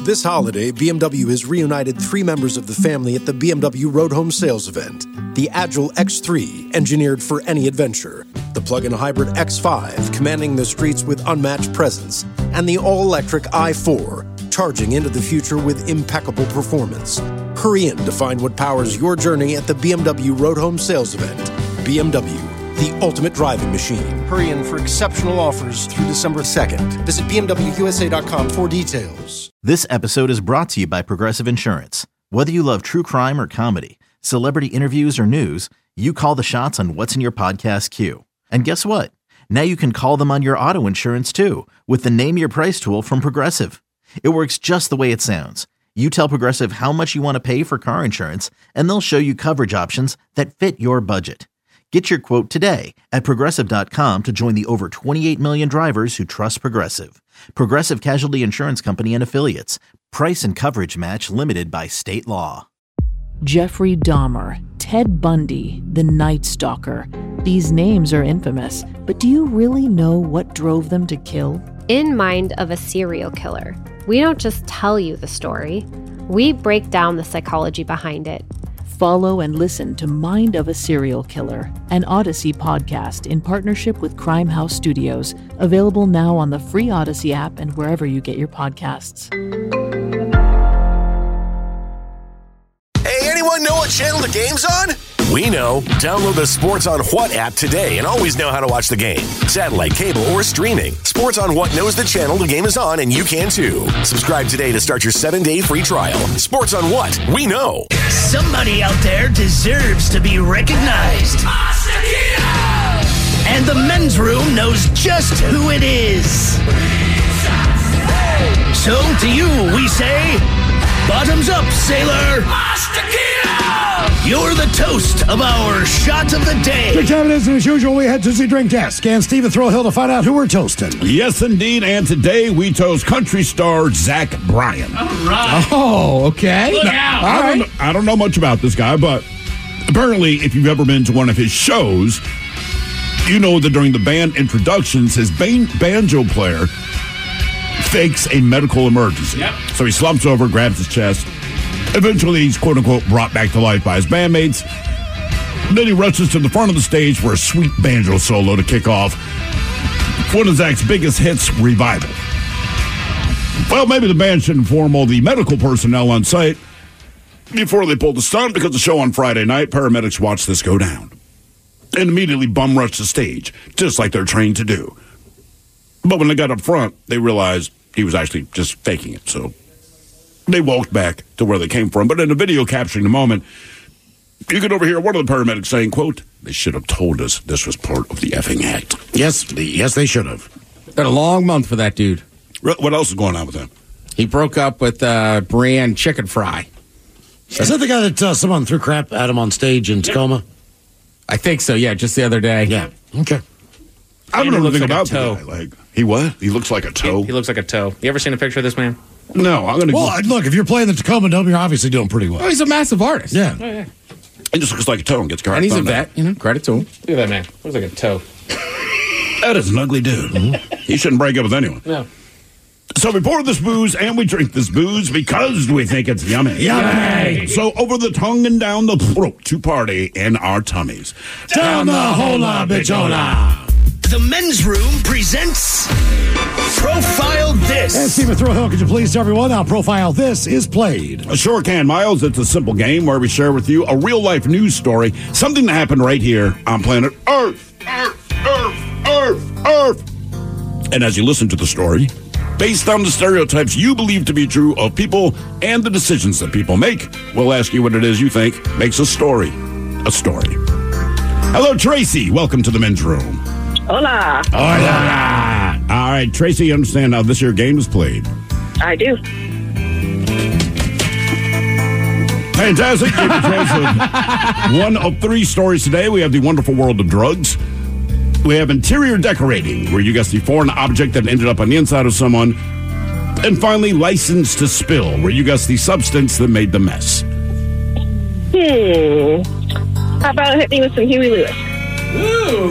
This holiday, BMW has reunited 3 members of the family at the BMW Road Home Sales event. The Agile X3, engineered for any adventure. The plug-in hybrid X5, commanding the streets with unmatched presence. And the all-electric i4, charging into the future with impeccable performance. Hurry in to find what powers your journey at the BMW Road Home Sales event. BMW, the ultimate driving machine. Hurry in for exceptional offers through December 2nd. Visit BMWUSA.com for details. This episode is brought to you by Progressive Insurance. Whether you love true crime or comedy, celebrity interviews or news, you call the shots on what's in your podcast queue. And guess what? Now you can call them on your auto insurance too with the Name Your Price tool from Progressive. It works just the way it sounds. You tell Progressive how much you want to pay for car insurance, and they'll show you coverage options that fit your budget. Get your quote today at Progressive.com to join the over 28 million drivers who trust Progressive. Progressive Casualty Insurance Company and Affiliates. Price and coverage match limited by state law. Jeffrey Dahmer, Ted Bundy, the Night Stalker. These names are infamous, but do you really know what drove them to kill? In Mind of a Serial Killer, we don't just tell you the story, we break down the psychology behind it. Follow and listen to Mind of a Serial Killer, an Odyssey podcast in partnership with Crime House Studios, available now on the free Odyssey app and wherever you get your podcasts. Hey, anyone know what channel the game's on? We know. Download the Sports on What app today and always know how to watch the game. Satellite, cable, or streaming. Sports on What knows the channel the game is on, and you can too. Subscribe today to start your 7-day free trial. Sports on What? We know. Somebody out there deserves to be recognized. And the men's room knows just who it is. So to you, we say, bottoms up, sailor. You're the toast of our shot of the day. Good time it is, and as usual, we head to the drink desk. And Stephen Throwhill to find out who we're toasting. Yes, indeed. And today we toast country star Zach Bryan. All right. Oh, okay. Look out. I don't know much about this guy, but apparently, if you've ever been to one of his shows, you know that during the band introductions, his banjo player fakes a medical emergency. Yep. So he slumps over, grabs his chest. Eventually, he's quote-unquote brought back to life by his bandmates. Then he rushes to the front of the stage for a sweet banjo solo to kick off one of Zach's biggest hits, Revival. Well, maybe the band should inform all the medical personnel on site before they pull the stunt, because the show on Friday night, paramedics watched this go down and immediately bum rushed the stage, just like they're trained to do. But when they got up front, they realized he was actually just faking it, so they walked back to where they came from. But in the video capturing the moment, you could overhear one of the paramedics saying, quote, "They should have told us this was part of the effing act." Yes, they should have. Been a long month for that dude. What else is going on with him? He broke up with Brienne Chicken Fry. Is that the guy that someone threw crap at him on stage in Tacoma? I think so, yeah, just the other day. Yeah, okay. I don't know anything about toe. the guy. Like, he what? He looks like a toe? He looks like a toe. You ever seen a picture of this man? No, I'm going to Well, look, if you're playing the Tacoma Dome, you're obviously doing pretty well. Oh, he's a massive artist. Yeah. Oh, yeah. He just looks like a toe and gets caught. And he's a vet, credit to him. Look at that man. Looks like a toe. That is an ugly dude. He shouldn't break up with anyone. No. So we pour this booze and we drink this booze because we think it's yummy. Yummy! So over the tongue and down the throat to party in our tummies. Down the hola, bitchola! The men's room presents Profile This. And Stephen Throwhill, could you please tell everyone how Profile This is played? Sure can, Miles. It's a simple game where we share with you a real-life news story, something that happened right here on planet Earth. Earth. And as you listen to the story, based on the stereotypes you believe to be true of people and the decisions that people make, we'll ask you what it is you think makes a story a story. Hello, Tracy. Welcome to the men's room. Hola. Hola. All right, Tracy, you understand how this here game is played? I do. Fantastic. Give a choice of one of 3 stories today. We have the wonderful world of drugs. We have interior decorating, where you guess the foreign object that ended up on the inside of someone. And finally, license to spill, where you guess the substance that made the mess. How about hit me with some Huey Lewis? Ooh.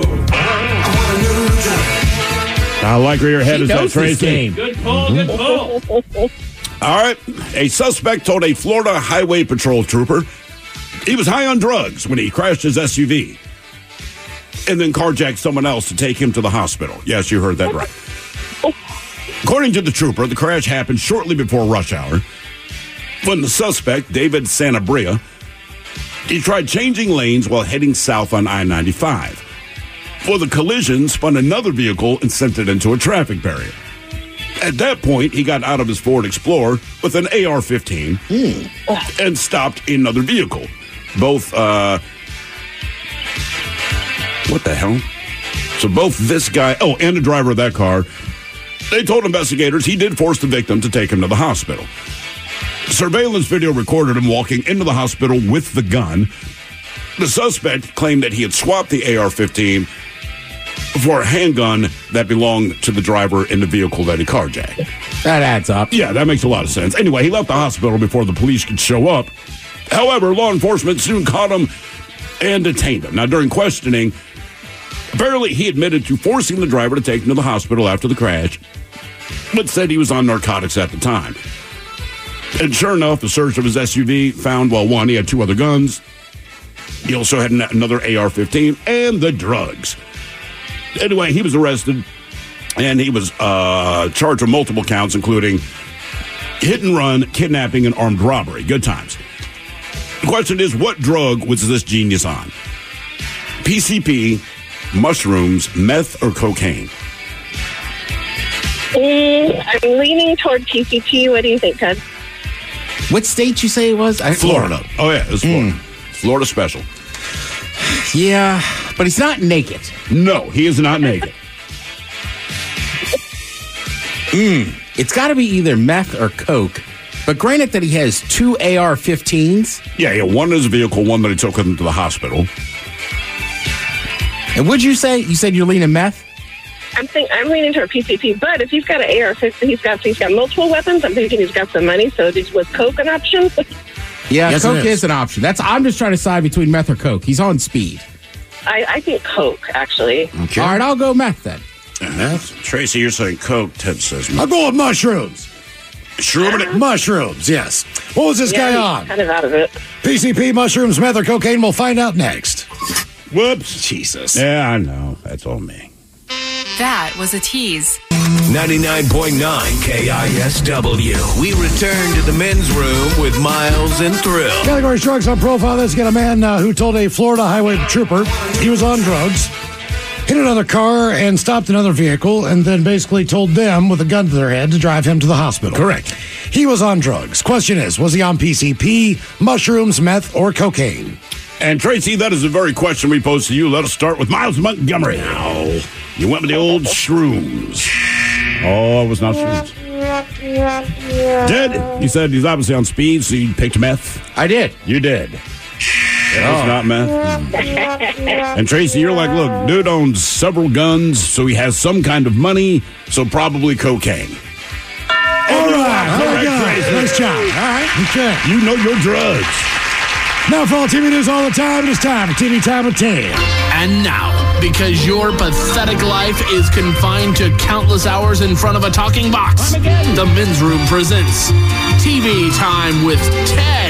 I like where your head is at, Tracy. Good pull, good pull. All right. A suspect told a Florida Highway Patrol trooper he was high on drugs when he crashed his SUV and then carjacked someone else to take him to the hospital. Yes, you heard that right. According to the trooper, the crash happened shortly before rush hour when the suspect, David Sanabria, he tried changing lanes while heading south on I-95. Well, the collision spun another vehicle and sent it into a traffic barrier. At that point, he got out of his Ford Explorer with an AR-15 and stopped another vehicle. Both, what the hell? So both this guy, and the driver of that car, they told investigators he did force the victim to take him to the hospital. Surveillance video recorded him walking into the hospital with the gun. The suspect claimed that he had swapped the AR-15 for a handgun that belonged to the driver in the vehicle that he carjacked. That adds up. Yeah, that makes a lot of sense. Anyway, he left the hospital before the police could show up. However, law enforcement soon caught him and detained him. Now, during questioning, apparently he admitted to forcing the driver to take him to the hospital after the crash, but said he was on narcotics at the time. And sure enough, the search of his SUV found, one, he had 2 other guns. He also had another AR-15 and the drugs. Anyway, he was arrested, and he was charged with multiple counts, including hit and run, kidnapping, and armed robbery. Good times. The question is, what drug was this genius on? PCP, mushrooms, meth, or cocaine? I'm leaning toward PCP. What do you think, Ted? What state you say it was? Florida. Oh, yeah, it's Florida. Florida special. Yeah, but he's not naked. No, he is not naked. It's got to be either meth or coke. But granted that he has 2 AR-15s. Yeah, one in his vehicle, one that he took with him to the hospital. And what'd you say? You said you're leaning meth? I'm leaning toward PCP, but if he's got an AR-15, he's got multiple weapons. I'm thinking he's got some money. So was coke an option? Yeah, yes, coke is an option. I'm just trying to decide between meth or coke. He's on speed. I think coke, actually. Okay. All right, I'll go meth then. Meth? Tracy, you're saying coke. Ted says meth. I'll go with mushrooms. Mushrooms, yes. What was this guy on? Kind of out of it. PCP, mushrooms, meth, or cocaine? We'll find out next. Whoops. Jesus. Yeah, I know. That's all me. That was a tease. 99.9 KISW. We return to the men's room with Miles and Thrill. Category Strokes on Profile. Let's get a man who told a Florida highway trooper he was on drugs, hit another car, and stopped another vehicle, and then basically told them with a gun to their head to drive him to the hospital. Correct. He was on drugs. Question is, was he on PCP, mushrooms, meth, or cocaine? And Tracy, that is the very question we posed to you. Let us start with Miles Montgomery. Now, you went with the old shrooms. Oh, it was not shrooms. Ted, you said he's obviously on speed, so you picked meth. I did. You did. It was not meth. And Tracy, you're like, look, dude owns several guns, so he has some kind of money, so probably cocaine. All right. Very good. Nice job. All right. Okay. You know your drugs. Now for all TV news all the time, it's time for TV Time with Ted. And now, because your pathetic life is confined to countless hours in front of a talking box, the Men's Room presents TV Time with Ted.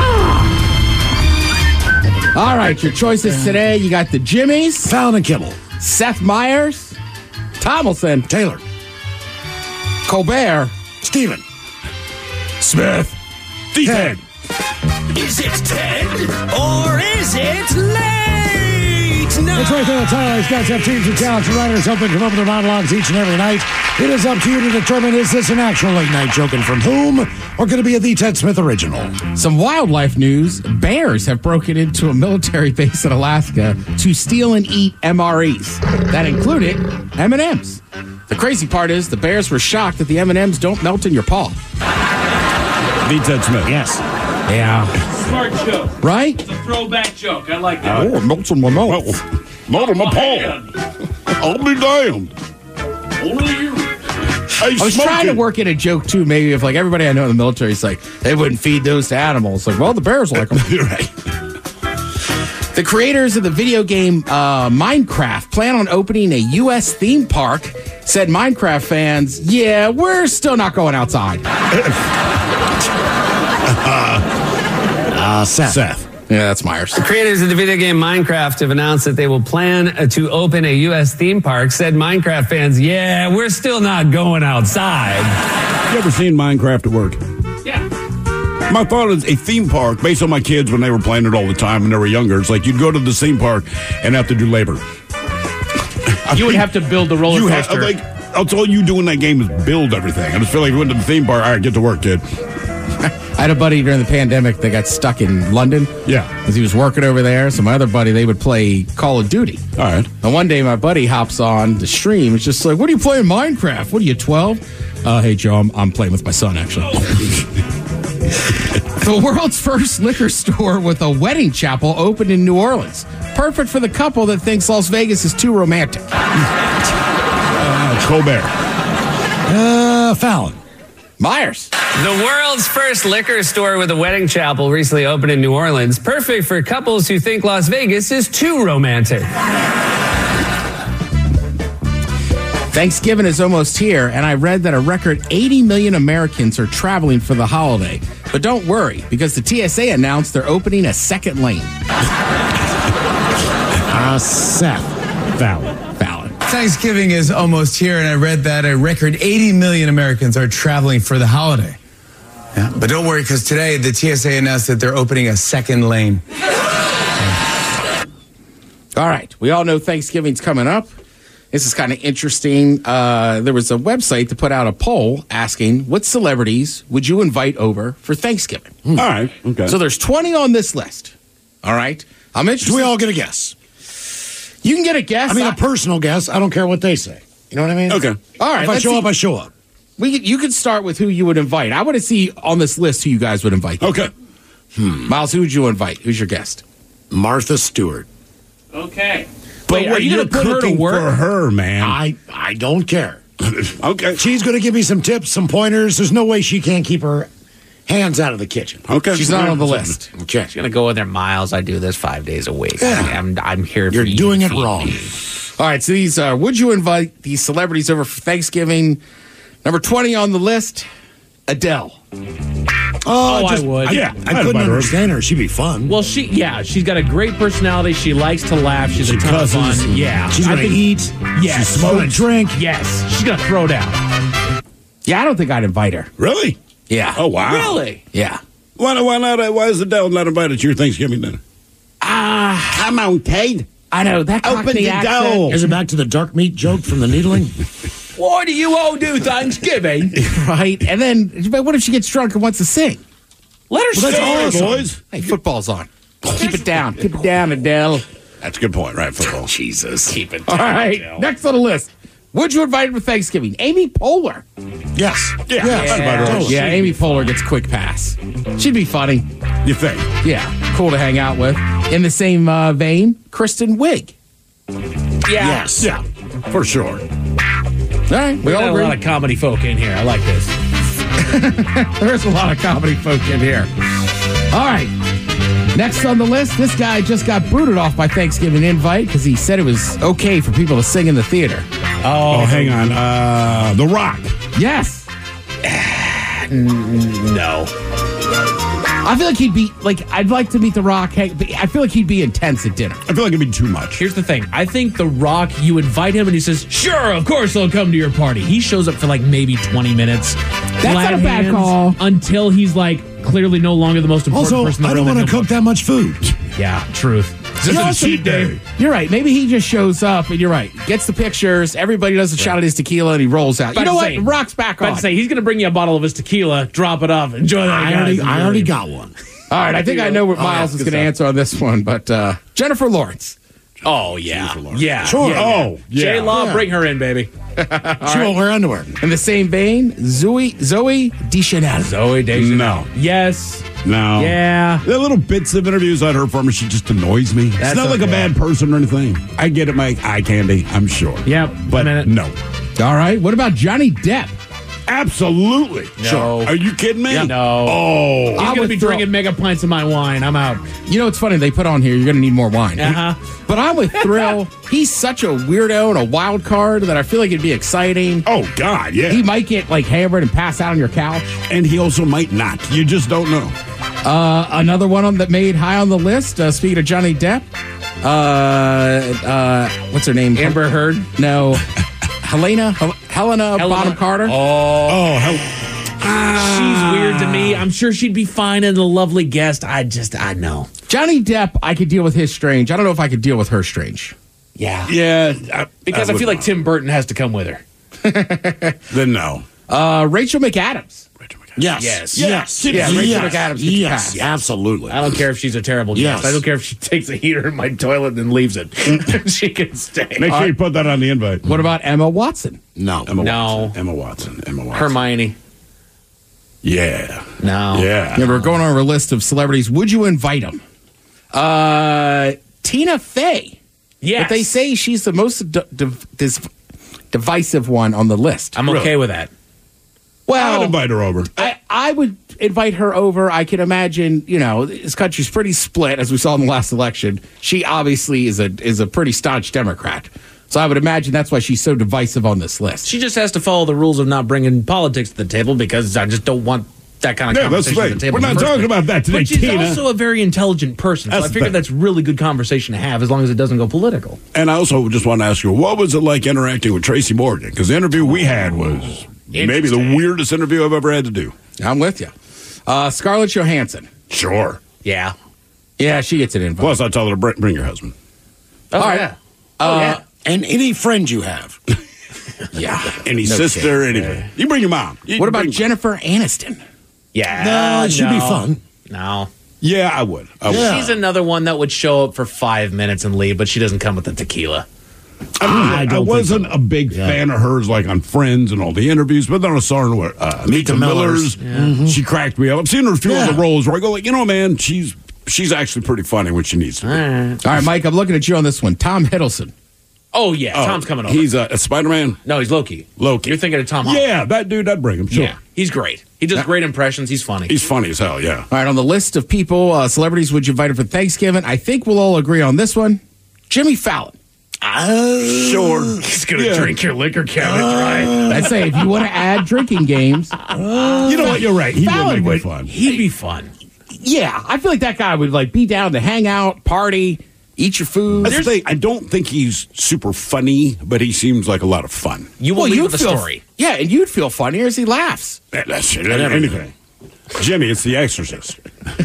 All right, your choices today. You got the Jimmys, Fallon and Kimmel, Seth Meyers, Tomlinson, Taylor, Colbert, Steven, Smith, Ted. Is it Ted or is it late? No. That's right there. That's how these guys have teams of talented writers helping come up with their monologues each and every night. It is up to you to determine, is this an actual late night joke and from whom, or could it be a The Ted Smith original? Some wildlife news. Bears have broken into a military base in Alaska to steal and eat MREs. That included M&Ms. The crazy part is the bears were shocked that the M&Ms don't melt in your paw. The Ted Smith. Yes. Yeah. Smart joke. Right? It's a throwback joke. I like that. Oh, it melts in my mouth. Melt in my paw. I'll be damned. Only you. I was trying to work in a joke, too, maybe if, like, everybody I know in the military is like, they wouldn't feed those to animals. Like, well, the bears like them. You're right. The creators of the video game Minecraft plan on opening a U.S. theme park. Said Minecraft fans, yeah, we're still not going outside. Seth. Yeah, that's Myers. The creators of the video game Minecraft have announced that they will plan to open a U.S. theme park. Said Minecraft fans, yeah, we're still not going outside. You ever seen Minecraft at work? Yeah. My thought is a theme park, based on my kids when they were playing it all the time when they were younger. It's like you'd go to the theme park and have to do labor. You would have to build the roller coaster. That's all you do in that game is build everything. I just feel like if you went to the theme park, all right, get to work, kid. I had a buddy during the pandemic that got stuck in London. Yeah. Because he was working over there. So my other buddy, they would play Call of Duty. All right. And one day my buddy hops on the stream. It's just like, what are you playing Minecraft? What are you, 12? Hey, Joe, I'm playing with my son, actually. The world's first liquor store with a wedding chapel opened in New Orleans. Perfect for the couple that thinks Las Vegas is too romantic. Colbert. Fallon. Myers. The world's first liquor store with a wedding chapel recently opened in New Orleans. Perfect for couples who think Las Vegas is too romantic. Thanksgiving is almost here, and I read that a record 80 million Americans are traveling for the holiday. But don't worry, because the TSA announced they're opening a second lane. Seth. Fallon. Thanksgiving is almost here, and I read that a record 80 million Americans are traveling for the holiday. Yeah, but don't worry, because today the TSA announced that they're opening a second lane. All right. We all know Thanksgiving's coming up. This is kind of interesting. There was a website that put out a poll asking, what celebrities would you invite over for Thanksgiving? All right. Okay. So there's 20 on this list. All right. I'm interested. Do we all get a guess? You can get a guess. I mean, a personal guess. I don't care what they say. You know what I mean? Okay. All right. If I show up, I show up. You can start with who you would invite. I want to see on this list who you guys would invite. Okay. Miles, who would you invite? Who's your guest? Martha Stewart. Okay. But are you going to put her to work? For her, man. I don't care. Okay. She's going to give me some tips, some pointers. There's no way she can't keep her hands out of the kitchen. Okay. She's not on the list. Okay. She's gonna go in there, Miles. I do this 5 days a week. Yeah. I'm here. You're for you doing to it feed wrong. me. All right. So these are, would you invite these celebrities over for Thanksgiving? Number 20 on the list, Adele. I would. I couldn't understand her. She'd be fun. Well, she's got a great personality. She likes to laugh. She's a ton of fun. Yeah. She's going to eat. Yes. She's going to drink. Yes. She's going to throw down. Yeah, I don't think I'd invite her. Really? Yeah. Oh, wow. Really? Yeah. Why not? Why is Adele not invited to your Thanksgiving dinner? Come on, Kate. I know that Cockney accent. Is it back to the dark meat joke from the needling? Why do you all do Thanksgiving? Right. And then, but what if she gets drunk and wants to sing? Let her Well, sing. that's awesome. Boys. Hey, football's on. Keep it down. Keep it down, Adele. That's a good point, right? Football. Jesus. Keep it All down, right. Adele. Next on the list. Would you invite her for Thanksgiving? Amy Poehler. Yes. Yeah. I'd invite her over. Yeah, Amy Poehler gets quick pass. She'd be funny. You think? Yeah. Cool to hang out with. In the same vein, Kristen Wiig. Yes. Yeah. For sure. All right. We got a lot of comedy folk in here. I like this. There's a lot of comedy folk in here. All right. Next on the list, this guy just got booted off by Thanksgiving invite because he said it was okay for people to sing in the theater. Oh, hang on. The Rock. Yes. No. I feel like he'd be, I'd like to meet The Rock. I feel like he'd be intense at dinner. I feel like it'd be too much. Here's the thing. I think The Rock, you invite him and he says, sure, of course I'll come to your party. He shows up for maybe 20 minutes. That's not a bad call. Until he's clearly no longer the most important Also, person in I the don't room. want to cook that much food. Yeah, truth. This is a cheat day. You're right. Maybe he just shows up, and you're right. Gets the pictures. Everybody does a shot at his tequila, and he rolls out. You know what? Rock's back on. I'd say he's going to bring you a bottle of his tequila, drop it off, enjoy that. I already got one. All right. I think I know what Miles is going to answer on this one, but Jennifer Lawrence. Oh, yeah. Yeah. Sure. Yeah. Oh, yeah. J-Law, bring her in, baby. She won't wear underwear. In the same vein, Zoe Deschanel. Zoe Deschanel. No. Yes. No. Yeah. The little bits of interviews I'd heard from her, she just annoys me. It's not like a bad person or anything. I get it, my eye candy, I'm sure. Yep. But no. All right. What about Johnny Depp? Absolutely. No. Sure. Are you kidding me? Yeah, no. Oh. He's going to be drinking mega pints of my wine. I'm out. You know, it's funny. They put on here, you're going to need more wine. Uh-huh. But I'm with Thrill. He's such a weirdo and a wild card that I feel like it'd be exciting. Oh, God, yeah. He might get, like, hammered and pass out on your couch. And he also might not. You just don't know. Another one that made high on the list, speaking of Johnny Depp, what's her name? Amber Heard? No. Helena Bonham Carter. She's weird to me. I'm sure she'd be fine and a lovely guest. I know. Johnny Depp, I could deal with his strange. I don't know if I could deal with her strange. Yeah. Yeah. Because I feel like Tim Burton has to come with her. Then no. Rachel McAdams. Yes. Yeah, Rachel McAdams. Yes, absolutely. I don't care if she's a terrible guest. Yes. I don't care if she takes a heater in my toilet and leaves it. She can stay. Make sure you put that on the invite. What about Emma Watson? No. Emma Watson. Hermione. Yeah. No. Yeah. We're going over a list of celebrities. Would you invite them? Tina Fey. Yes. But they say she's the most divisive one on the list. I'm okay with that. Well, I'd invite her over. I would invite her over. I can imagine, this country's pretty split, as we saw in the last election. She obviously is a pretty staunch Democrat. So I would imagine that's why she's so divisive on this list. She just has to follow the rules of not bringing politics to the table because I just don't want that kind of conversation at the table. We're not talking about that today, But she's Tina. also a very intelligent person, so I figure that's really good conversation to have as long as it doesn't go political. And I also just want to ask you, what was it like interacting with Tracy Morgan? Because the interview we had was maybe the weirdest interview I've ever had to do. I'm with you. Scarlett Johansson. Sure. Yeah. Yeah, she gets an invite. Plus, I tell her to bring your husband. Oh, All right. yeah. Yeah. And any friend you have. Yeah. Any sister, anything. You bring your mom. What about Jennifer Aniston? Yeah. No, it should be fun. No. Yeah, I would. She's another one that would show up for 5 minutes and leave, but she doesn't come with the tequila. I wasn't a big fan of hers, like on Friends and all the interviews, but then I saw her with Meet the Millers. She cracked me up. I've seen her in a few other roles where I go, like, man, she's actually pretty funny when she needs to be. All right, Mike, I'm looking at you on this one. Tom Hiddleston. Oh, yeah. Tom's coming over. He's a Spider-Man? No, he's Loki. Loki. You're thinking of Tom Holland. Yeah, that dude, I'd bring him. Sure. Yeah, he's great. He does great impressions. He's funny. He's funny as hell, yeah. All right, on the list of people, celebrities would you invite for Thanksgiving? I think we'll all agree on this one. Jimmy Fallon. Sure. He's going to drink your liquor cabinet dry. I'd say if you want to add drinking games. You know what? You're right. He Fallon would make it fun. He'd be fun. Yeah, I feel like that guy would be down to hang out, party, eat your food. That's the thing. I don't think he's super funny, but he seems like a lot of fun. You will leave with a story. Yeah, and you'd feel funnier as he laughs. That's it. Anything. Jimmy, it's The Exorcist.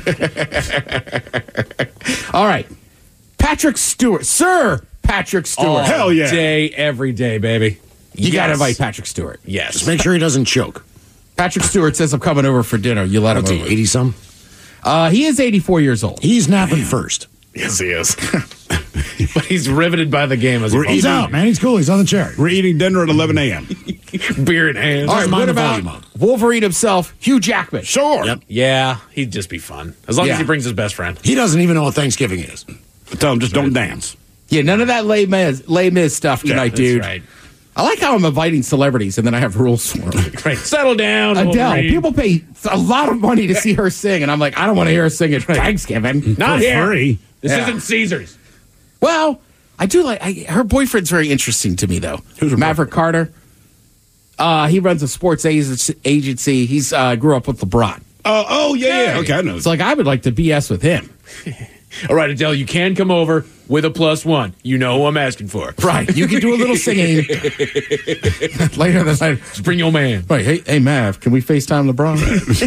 All right. Patrick Stewart. Sir Patrick Stewart. Hell yeah. Every day, baby. You got to invite Patrick Stewart. Yes. Just make sure he doesn't choke. Patrick Stewart says, I'm coming over for dinner. You let him over. 80-some? He is 84 years old. He's napping first. Yes, he is. But he's riveted by the game. He's out, man. He's cool. He's on the chair. We're eating dinner at 11 a.m. Beer in hand. All right, what about Wolverine himself, Hugh Jackman? Sure. Yep. Yeah, he'd just be fun. As long as he brings his best friend. He doesn't even know what Thanksgiving is. Tell him just don't dance. Yeah, none of that Les Mis stuff tonight, dude. That's right. I like how I'm inviting celebrities and then I have rules for them. Right. Settle down. Adele. Wolverine. People pay a lot of money to see her sing, and I'm like, I don't want to hear her sing at Thanksgiving. Not For here. free. This isn't Caesars. Well, I do like her boyfriend's very interesting to me, though. Who's her Maverick Carter. He runs a sports agency. He's grew up with LeBron. Yeah. Okay, I know. It's like I would like to BS with him. All right, Adele, you can come over with a +1. You know who I'm asking for. Right. You can do a little singing later that night. Just bring your man. Right. Hey, Mav, can we FaceTime LeBron?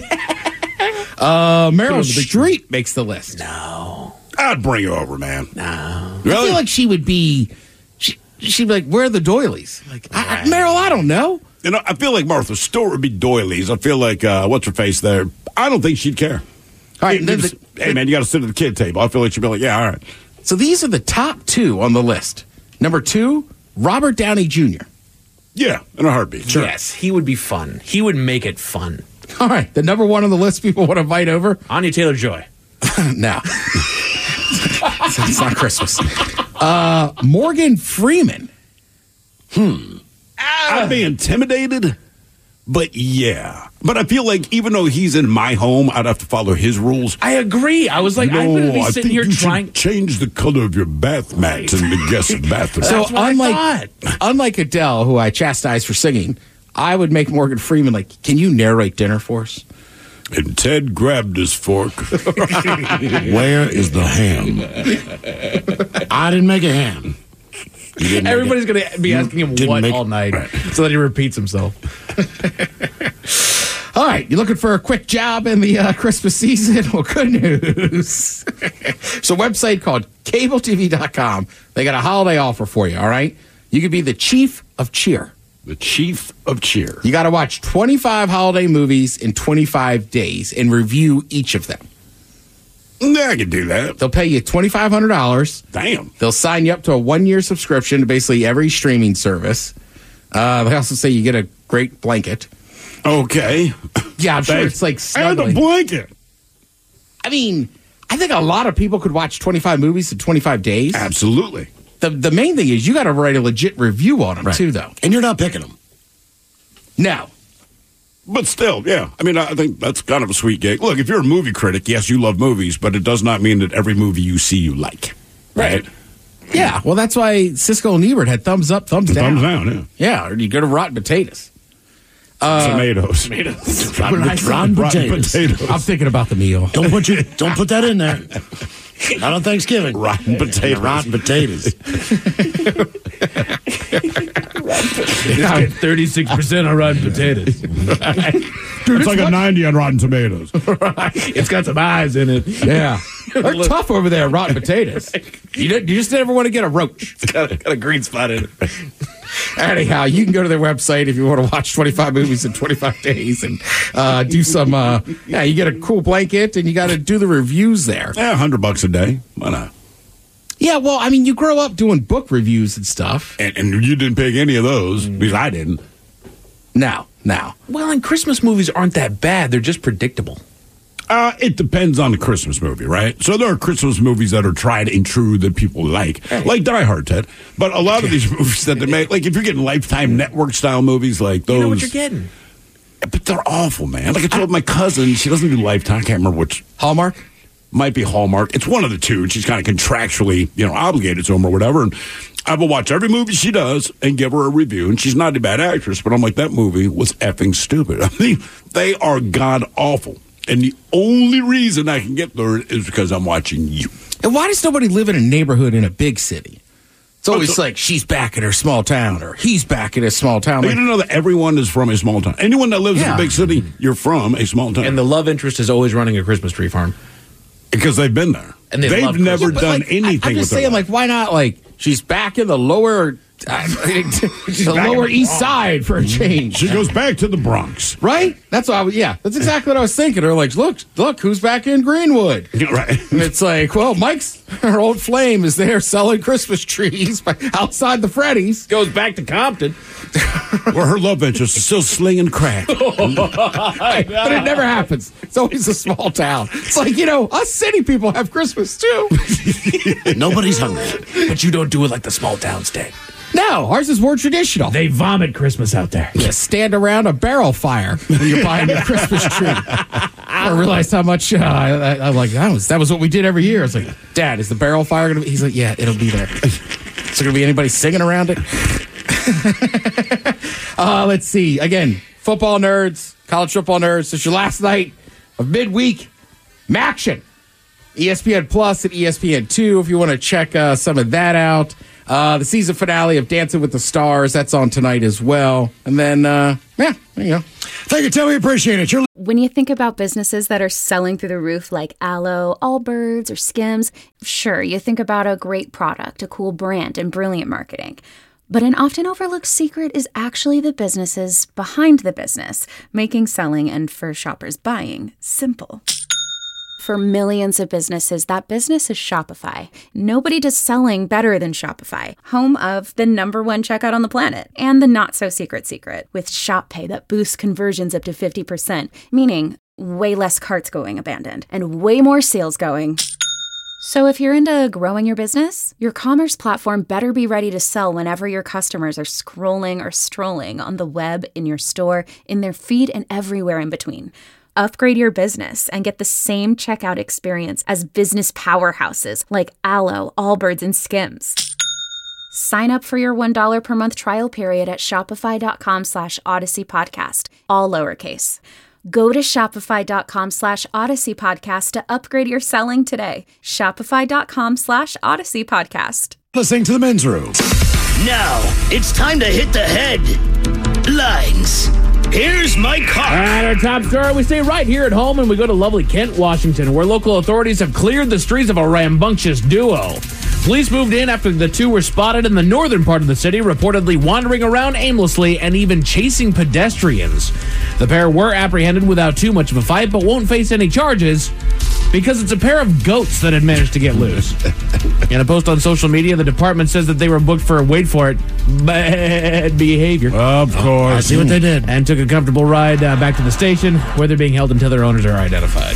Meryl Streep makes the list. No. I'd bring her over, man. No. Really? I feel like she would be. She'd be like, "Where are the doilies?" Like, Meryl, I don't know. I feel like Martha Stewart would be doilies. I feel like what's her face there. I don't think she'd care. All right, hey man, you got to sit at the kid table. I feel like she'd be like, yeah, all right. So these are the top two on the list. Number 2, Robert Downey Jr. Yeah, in a heartbeat. Sure. Yes, he would be fun. He would make it fun. All right, the number 1 on the list people want to invite over. Anya Taylor-Joy. No. It's not Christmas. Morgan Freeman. I'd be intimidated, But yeah. But I feel like even though he's in my home, I'd have to follow his rules. I agree. I was like, I'm going to be sitting here trying. Change the color of your bath mats in the guest bathroom. So unlike Adele, who I chastised for singing, I would make Morgan Freeman like, can you narrate dinner for us? And Ted grabbed his fork. Where is the ham? I didn't make a ham. Everybody's going to be asking him what all night so that he repeats himself. All right, you looking for a quick job in the Christmas season? Well, good news. It's a website called CableTV.com. They got a holiday offer for you, all right? You could be the chief of cheer. The chief of cheer. You got to watch 25 holiday movies in 25 days and review each of them. Yeah, I can do that. They'll pay you $2,500. Damn. They'll sign you up to a 1-year subscription to basically every streaming service. They also say you get a great blanket. Okay. Yeah, I'm sure it's like snuggling. And a blanket. I mean, I think a lot of people could watch 25 movies in 25 days. Absolutely. The main thing is you got to write a legit review on them, too, though. And you're not picking them. No. But still, yeah. I mean, I think that's kind of a sweet gig. Look, if you're a movie critic, yes, you love movies, but it does not mean that every movie you see you like. Right? Yeah, well, that's why Siskel and Ebert had thumbs up, thumbs down. Thumbs down, yeah. Yeah, or you go to Rotten Potatoes. Tomatoes. Rotten potatoes. I'm thinking about the meal. Don't put that in there. Not on Thanksgiving. Rotten potatoes. Rotten potatoes. 36% on Rotten Potatoes. Dude, it's like a 90 on Rotten Tomatoes. It's got some eyes in it. Yeah. They're tough over there, Rotten Potatoes. You just never want to get a roach. It's got a green spot in it. Anyhow, you can go to their website if you want to watch 25 movies in 25 days and do some, you get a cool blanket and you got to do the reviews there. Yeah, $100 a day. Why not? Yeah, well, I mean, you grow up doing book reviews and stuff. And you didn't pick any of those because I didn't. Now. Well, and Christmas movies aren't that bad. They're just predictable. It depends on the Christmas movie, right? So there are Christmas movies that are tried and true that people like Die Hard, Ted. But a lot of these movies that they make, like if you're getting Lifetime Network-style movies like those... You know what you're getting. But they're awful, man. Like I told my cousin, she doesn't do Lifetime. I can't remember which. Hallmark? Might be Hallmark. It's one of the two, and she's kind of contractually, obligated to them or whatever. And I will watch every movie she does and give her a review. And she's not a bad actress, but I'm like, that movie was effing stupid. I mean, they are god-awful. And the only reason I can get through it is because I'm watching you. And why does nobody live in a neighborhood in a big city? It's always like she's back in her small town or he's back in his small town. You don't know that everyone is from a small town. Anyone that lives in a big city, you're from a small town. And the love interest is always running a Christmas tree farm. Because they've been there. And they've never done anything with I'm just saying, why not, she's back in the lower... the lower east side for a change. She goes back to the Bronx. Right? That's what that's exactly what I was thinking. They're like, look, who's back in Greenwood? Right. And it's like, well, Mike's, her old flame, is there selling Christmas trees outside the Freddy's. Goes back to Compton. Where her love interest is still slinging crack. But it never happens. It's always a small town. It's like, us city people have Christmas too. Nobody's hungry. But you don't do it like the small towns did. No, ours is more traditional. They vomit Christmas out there. You stand around a barrel fire when you're buying your Christmas tree. I realized how much I'm like, that was what we did every year. I was like, Dad, is the barrel fire going to be? He's like, yeah, it'll be there. Is there going to be anybody singing around it? Let's see. Again, football nerds, college football nerds. It's your last night of midweek Maction. ESPN Plus and ESPN2 if you want to check some of that out. The season finale of Dancing with the Stars, that's on tonight as well. And then, there you go. Thank you, Tim. We appreciate it. When you think about businesses that are selling through the roof like Aloe, Allbirds, or Skims, sure, you think about a great product, a cool brand, and brilliant marketing. But an often overlooked secret is actually the businesses behind the business, making selling and for shoppers buying simple. For millions of businesses, that business is Shopify. Nobody does selling better than Shopify, home of the #1 checkout on the planet and the not-so-secret secret with Shop Pay that boosts conversions up to 50%, meaning way less carts going abandoned and way more sales going So if you're into growing your business, your commerce platform better be ready to sell whenever your customers are scrolling or strolling on the web, in your store, in their feed, and everywhere in between. Upgrade your business and get the same checkout experience as business powerhouses like Allo, Allbirds, and Skims. Sign up for your $1 per month trial period at shopify.com/Odyssey Podcast, all lowercase. Go to shopify.com/Odyssey Podcast to upgrade your selling today. Shopify.com/Odyssey Podcast. Listening to the men's room. Now, it's time to hit the headlines. Here's my car. All right, our top story. We stay right here at home and we go to lovely Kent, Washington, where local authorities have cleared the streets of a rambunctious duo. Police moved in after the two were spotted in the northern part of the city, reportedly wandering around aimlessly and even chasing pedestrians. The pair were apprehended without too much of a fight, but won't face any charges because it's a pair of goats that had managed to get loose. In a post on social media, the department says that they were booked for, wait for it, bad behavior. Of course. I see what they did. And took a comfortable ride back to the station, where they're being held until their owners are identified.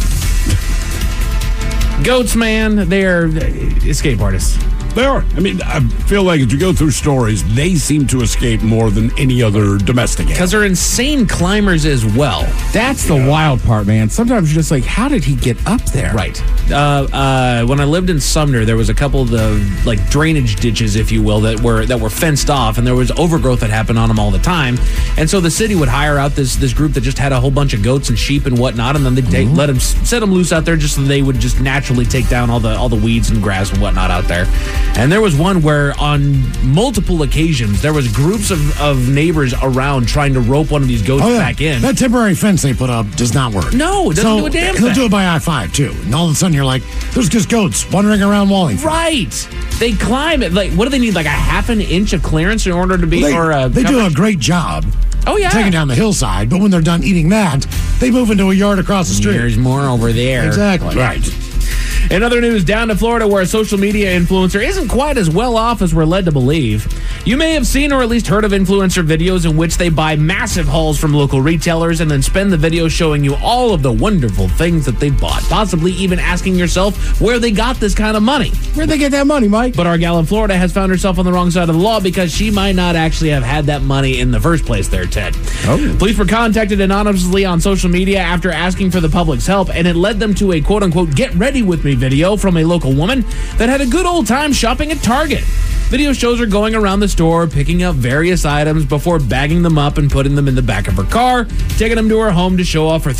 Goats, man, they are escape artists. They are. I mean, I feel like as you go through stories, they seem to escape more than any other domestic animal. Because they're insane climbers as well. That's the wild part, man. Sometimes you're just like, how did he get up there? Right. When I lived in Sumner, there was a couple of the drainage ditches, if you will, that were fenced off, and there was overgrowth that happened on them all the time. And so the city would hire out this group that just had a whole bunch of goats and sheep and whatnot, and then they'd set them loose out there just so they would just naturally take down all the weeds and grass and whatnot out there. And there was one where on multiple occasions there was groups of neighbors around trying to rope one of these goats back in. That temporary fence they put up does not work. No, it doesn't do a damn thing. They'll do it by I-5 too. And all of a sudden you're like, there's just goats wandering around Wallingford. Right. They climb it. What do they need? Like a half an inch of clearance in order to be They do a great job. Oh, yeah. Taking down the hillside, but when they're done eating that, they move into a yard across the street. There's more over there. Exactly. Right. In other news, down to Florida, where a social media influencer isn't quite as well off as we're led to believe. You may have seen or at least heard of influencer videos in which they buy massive hauls from local retailers and then spend the video showing you all of the wonderful things that they bought, possibly even asking yourself where they got this kind of money. Where'd they get that money, Mike? But our gal in Florida has found herself on the wrong side of the law because she might not actually have had that money in the first place there, Ted. Oh. Police were contacted anonymously on social media after asking for the public's help, and it led them to a quote-unquote get ready with me video from a local woman that had a good old time shopping at Target. Video shows her going around the store, picking up various items before bagging them up and putting them in the back of her car, taking them to her home to show off her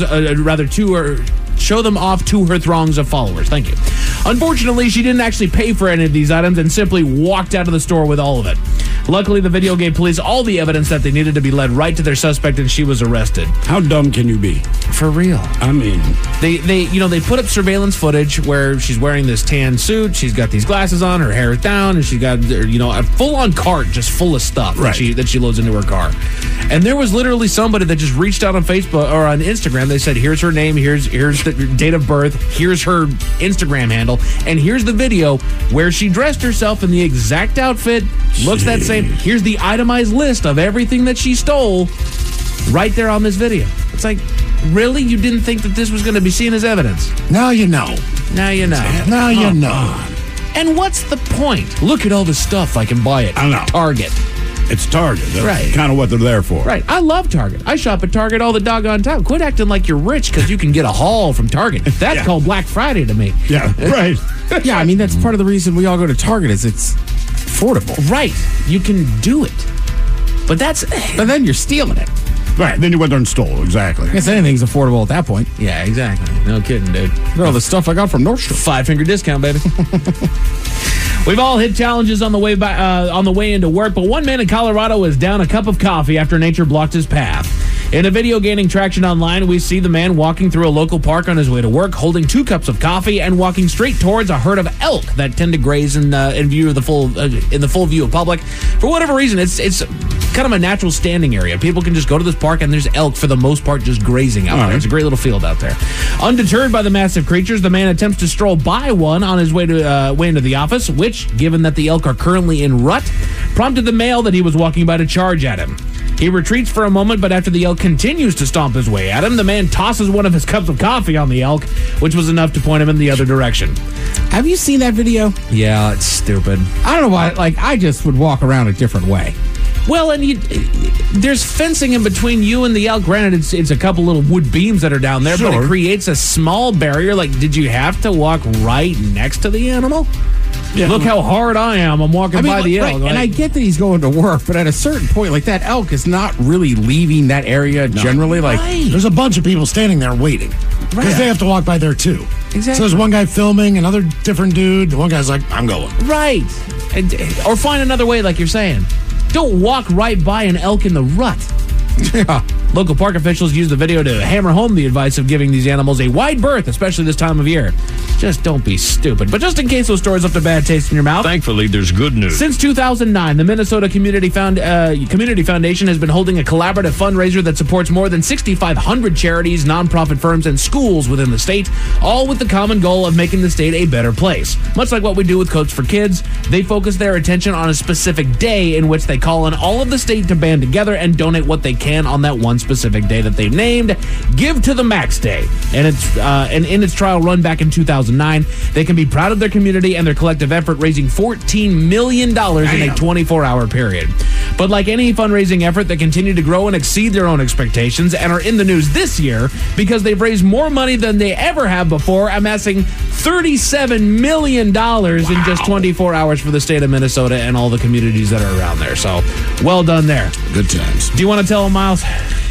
show them off to her throngs of followers. Thank you. Unfortunately, she didn't actually pay for any of these items and simply walked out of the store with all of it. Luckily, the video gave police all the evidence that they needed to be led right to their suspect, and she was arrested. How dumb can you be? For real. I mean, they put up surveillance footage where she's wearing this tan suit, she's got these glasses on, her hair is down, and she's got a full-on cart just full of stuff that she loads into her car. And there was literally somebody that just reached out on Facebook or on Instagram. They said, here's her name, here's the date of birth, here's her Instagram handle, and here's the video where she dressed herself in the exact outfit, looks that same. Here's the itemized list of everything that she stole right there on this video. It's like, really? You didn't think that this was going to be seen as evidence? Now you know. Now you know. Now you know. And what's the point? Look at all the stuff I can buy at Target. It's Target. That's right. Kind of what they're there for. Right. I love Target. I shop at Target all the doggone time. Quit acting like you're rich because you can get a haul from Target. That's called Black Friday to me. Yeah, right. Yeah, I mean, that's part of the reason we all go to Target is it's affordable. Right. You can do it. But then you're stealing it. Right. Then you went there and stole. Exactly. I guess anything's affordable at that point. Yeah, exactly. No kidding, dude. Look at all the stuff I got from Nordstrom. 5-finger discount, baby. We've all hit challenges on the way into work, but one man in Colorado is down a cup of coffee after nature blocked his path. In a video gaining traction online, we see the man walking through a local park on his way to work, holding 2 cups of coffee and walking straight towards a herd of elk that tend to graze in the full view of public. For whatever reason, it's kind of a natural standing area. People can just go to this park and there's elk for the most part just grazing out there. It's a great little field out there. Undeterred by the massive creatures, the man attempts to stroll by one on his way into the office, which, given that the elk are currently in rut, prompted the male that he was walking by to charge at him. He retreats for a moment, but after the elk continues to stomp his way at him, the man tosses one of his cups of coffee on the elk, which was enough to point him in the other direction. Have you seen that video? Yeah, it's stupid. I don't know why. Like, I just would walk around a different way. Well, and there's fencing in between you and the elk. Granted, it's a couple little wood beams that are down there, but it creates a small barrier. Like, did you have to walk right next to the animal? Yeah. Look how hard I am. I'm walking by the elk. Right. And I get that he's going to work, but at a certain point, like, that elk is not really leaving that area generally. Like, there's a bunch of people standing there waiting because they have to walk by there too. Exactly. So there's one guy filming, another different dude. One guy's like, I'm going. Right. Or find another way, like you're saying. Don't walk right by an elk in the rut. Yeah. Local park officials used the video to hammer home the advice of giving these animals a wide berth, especially this time of year. Just don't be stupid. But just in case those stories left a bad taste in your mouth. Thankfully, there's good news. Since 2009, the Minnesota Community Foundation has been holding a collaborative fundraiser that supports more than 6,500 charities, nonprofit firms, and schools within the state, all with the common goal of making the state a better place. Much like what we do with Coats for Kids, they focus their attention on a specific day in which they call on all of the state to band together and donate what they can on that one specific day that they've named Give to the Max Day. And in its trial run back in 2009, they can be proud of their community and their collective effort, raising $14 million in a 24-hour period. But like any fundraising effort, they continue to grow and exceed their own expectations and are in the news this year because they've raised more money than they ever have before, amassing $37 million in just 24 hours for the state of Minnesota and all the communities that are around there. So, well done there. Good times. Do you want to tell them, Miles?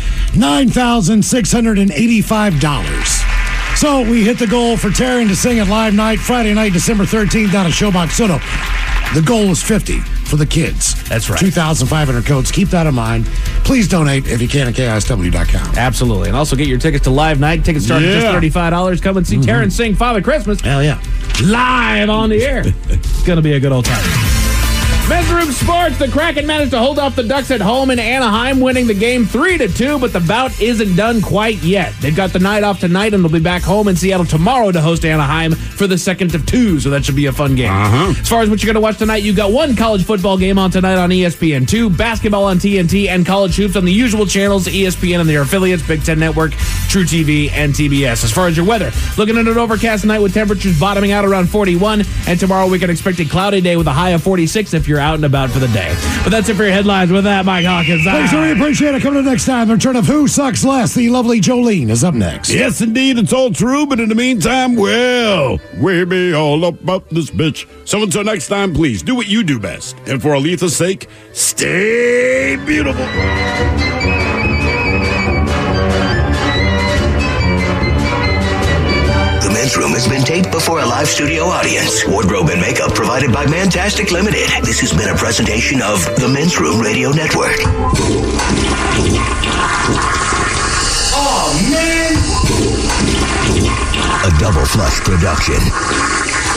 $9,685. So we hit the goal for Taryn to sing at Live Night Friday night, December 13th down at Showbox Soto. The goal was 50 for the kids. That's right. 2,500 coats. Keep that in mind. Please donate if you can at KISW.com. Absolutely. And also get your tickets to Live Night. Tickets start at just $35. Come and see Taryn sing Father Christmas. Hell yeah. Live on the air. It's going to be a good old time. Men's Room Sports, the Kraken managed to hold off the Ducks at home in Anaheim, winning the game 3-2, but the bout isn't done quite yet. They've got the night off tonight, and they'll be back home in Seattle tomorrow to host Anaheim for the second of two, so that should be a fun game. As far as what you're going to watch tonight, you got one college football game on tonight on ESPN2, basketball on TNT, and college hoops on the usual channels, ESPN and their affiliates, Big Ten Network, True TV, and TBS. As far as your weather, looking at an overcast night with temperatures bottoming out around 41, and tomorrow we can expect a cloudy day with a high of 46 if you're out and about for the day. But that's it for your headlines. With that, Mike Hawkins. Thanks, we appreciate it. Coming up next time, the return of Who Sucks Less. The lovely Jolene is up next. Yes, indeed, it's all true, but in the meantime, well, we be all about this bitch. So until next time, please do what you do best. And for Aletha's sake, stay beautiful. The Men's Room has been taped before a live studio audience. Wardrobe and makeup provided by Mantastic Limited. This has been a presentation of the Men's Room Radio Network. Oh, man! A Double Flush production.